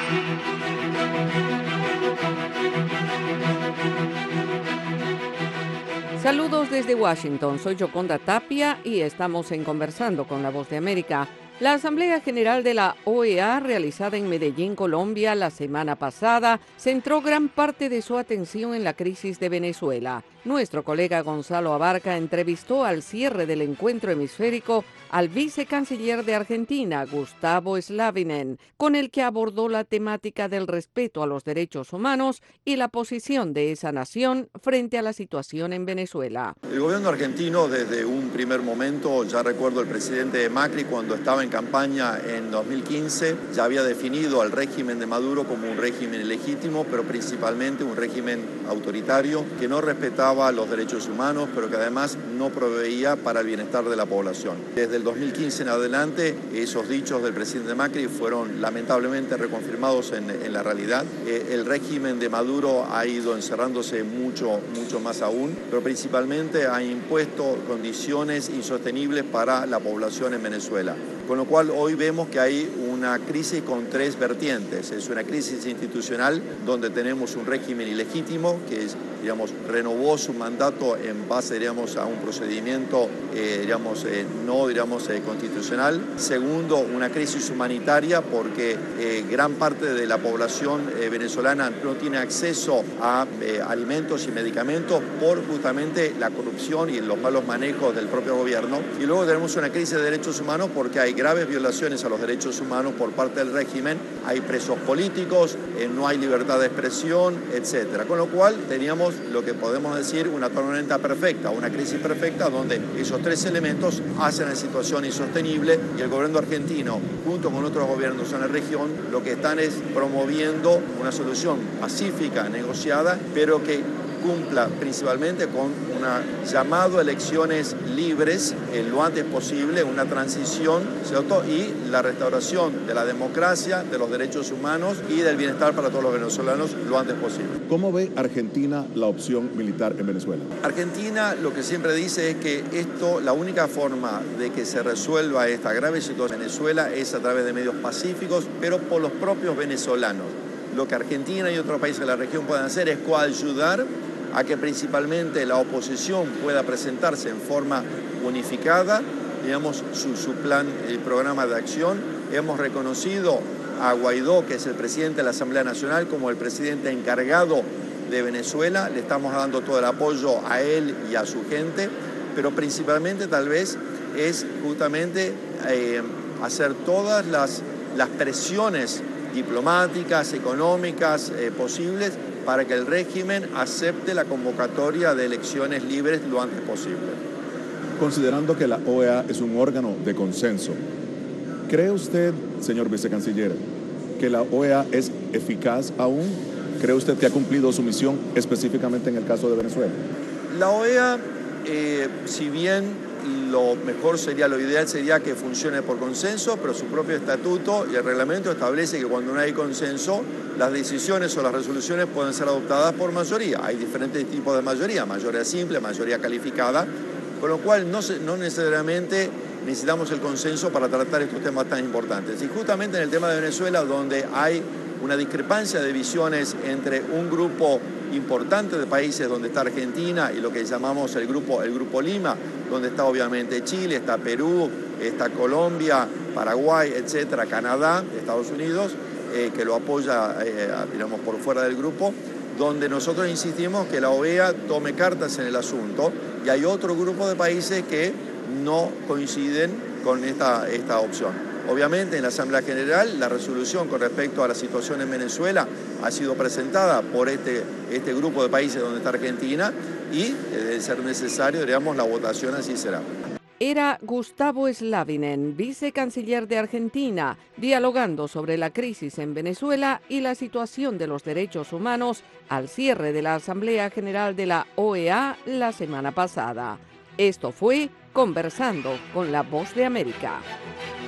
Saludos desde Washington, soy Yoconda Tapia y estamos en Conversando con la Voz de América. La Asamblea General de la OEA, realizada en Medellín, Colombia, la semana pasada, centró gran parte de su atención en la crisis de Venezuela. Nuestro colega Gonzalo Abarca entrevistó al cierre del encuentro hemisférico al vicecanciller de Argentina, Gustavo Slavinen, con el que abordó la temática del respeto a los derechos humanos y la posición de esa nación frente a la situación en Venezuela. El gobierno argentino, desde un primer momento, ya recuerdo el presidente Macri cuando estaba en campaña en 2015, ya había definido al régimen de Maduro como un régimen ilegítimo, pero principalmente un régimen autoritario que no respetaba los derechos humanos, pero que además no proveía para el bienestar de la población. Desde el 2015 en adelante, esos dichos del presidente Macri fueron lamentablemente reconfirmados en la realidad. El régimen de Maduro ha ido encerrándose mucho más aún, pero principalmente ha impuesto condiciones insostenibles para la población en Venezuela. Con lo cual hoy vemos que hay una crisis con tres vertientes. Es una crisis institucional donde tenemos un régimen ilegítimo que renovó su mandato en base a un procedimiento no constitucional. Segundo, una crisis humanitaria porque gran parte de la población venezolana no tiene acceso a alimentos y medicamentos por justamente la corrupción y los malos manejos del propio gobierno. Y luego tenemos una crisis de derechos humanos porque hay graves violaciones a los derechos humanos por parte del régimen, hay presos políticos, no hay libertad de expresión, etc. Con lo cual teníamos lo que podemos decir una tormenta perfecta, una crisis perfecta donde esos tres elementos hacen la situación insostenible y el gobierno argentino, junto con otros gobiernos en la región, lo que están es promoviendo una solución pacífica, negociada, pero que cumpla principalmente con un llamado a elecciones libres lo antes posible, una transición, ¿cierto? Y la restauración de la democracia, de los derechos humanos y del bienestar para todos los venezolanos lo antes posible. ¿Cómo ve Argentina la opción militar en Venezuela? Argentina lo que siempre dice es que la única forma de que se resuelva esta grave situación en Venezuela es a través de medios pacíficos, pero por los propios venezolanos. Lo que Argentina y otros países de la región pueden hacer es coayudar a que principalmente la oposición pueda presentarse en forma unificada, su plan, el programa de acción. Hemos reconocido a Guaidó, que es el presidente de la Asamblea Nacional, como el presidente encargado de Venezuela. Le estamos dando todo el apoyo a él y a su gente, pero principalmente tal vez es justamente hacer todas las presiones diplomáticas, económicas posibles para que el régimen acepte la convocatoria de elecciones libres lo antes posible. Considerando que la OEA es un órgano de consenso, ¿cree usted, señor vicecanciller, que la OEA es eficaz aún? ¿Cree usted que ha cumplido su misión específicamente en el caso de Venezuela? La OEA, si bien lo mejor lo ideal sería que funcione por consenso, pero su propio estatuto y el reglamento establece que cuando no hay consenso, las decisiones o las resoluciones pueden ser adoptadas por mayoría. Hay diferentes tipos de mayoría simple, mayoría calificada, con lo cual no necesariamente necesitamos el consenso para tratar estos temas tan importantes. Y justamente en el tema de Venezuela, donde hay una discrepancia de visiones entre un grupo importante de países donde está Argentina y lo que llamamos el grupo Lima, donde está obviamente Chile, está Perú, está Colombia, Paraguay, etcétera, Canadá, Estados Unidos, que lo apoya, por fuera del grupo, donde nosotros insistimos que la OEA tome cartas en el asunto, y hay otro grupo de países que no coinciden con esta opción. Obviamente en la Asamblea General la resolución con respecto a la situación en Venezuela ha sido presentada por este grupo de países donde está Argentina y de ser necesario, la votación así será. Era Gustavo Slavinen, vicecanciller de Argentina, dialogando sobre la crisis en Venezuela y la situación de los derechos humanos al cierre de la Asamblea General de la OEA la semana pasada. Esto fue Conversando con la Voz de América.